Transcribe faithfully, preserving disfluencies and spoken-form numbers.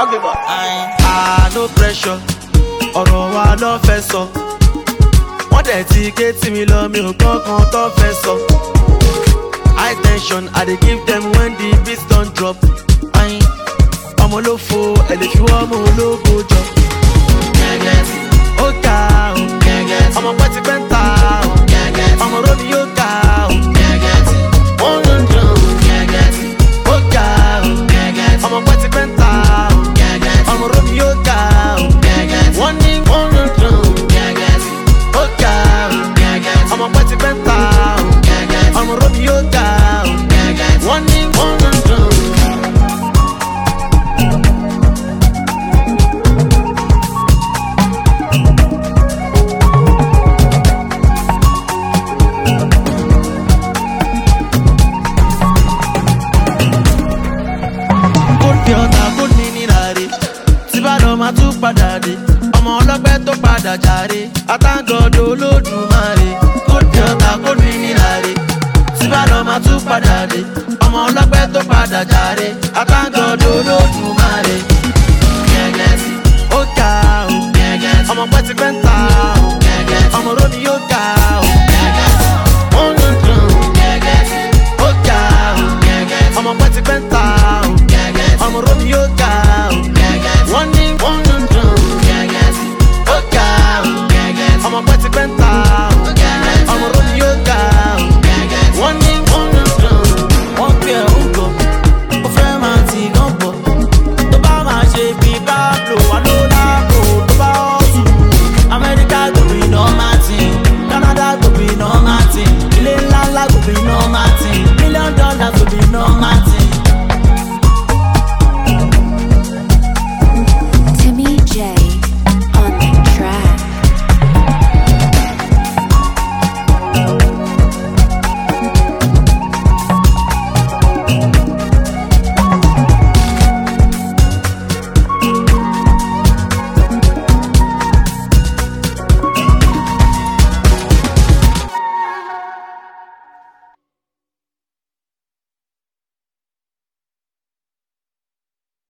Okay, but ah, no pressure. Ọ̀rọ̀ wa ló fẹ́ sọ. Wọ́n dẹ̀ ti gé tí mi lọ, mi ò kankan tó fẹ́ sọ. High tension, I dey give them when the beat don drop. Ọmọ ló fo, ẹ̀ lè fi wọ́n ọmọ ológo jọ. Ó ga o, ọmọ pẹ́ ti pẹ́ ń ta o. Ọmọ rómi yóò ga o. Wọ́n ń dùn o. Ó ga o, ọmọ pẹ́ ti pẹ́ ń ta o. Ọmọ rómi yóò ga o. Wọ́n ní wọ́n ń dùn o. Ó ga o, ọmọ pẹ́ ti pẹ́ ń ta o. Ọmọ rómi yóò ga o. Wọ́n ní wọ́n ń dùn o. Ma tún padà dé ọmọ ọlọ́pẹ́ tó padà jàre àtàgọ́dọ̀ olódùmarè kó di ọ̀tá kó ní níláre síbàdàn ma tún padà dé ọmọ ọlọ́pẹ́ tó padà jàre àtàgọ́dọ̀ olódùmarè.